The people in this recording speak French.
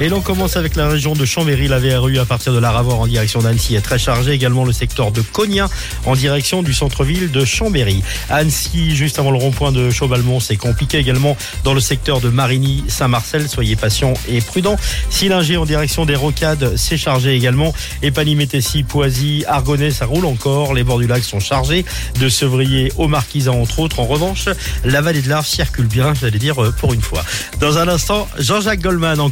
Et l'on commence avec la région de Chambéry. La VRU à partir de la Ravore en direction d'Annecy est très chargée. Également le secteur de Cognin en direction du centre-ville de Chambéry. À Annecy, juste avant le rond-point de Chaubalmont, c'est compliqué également dans le secteur de Marigny, Saint-Marcel. Soyez patients et prudents. Sillinger en direction des Rocades, c'est chargé également. Épany-Métessy, Poisy, Argonnet, ça roule encore. Les bords du lac sont chargés. De Sevrier au Marquisat, entre autres. En revanche, la vallée de l'Arve circule bien, j'allais dire, pour une fois. Dans un instant, Jean-Jacques Goldman en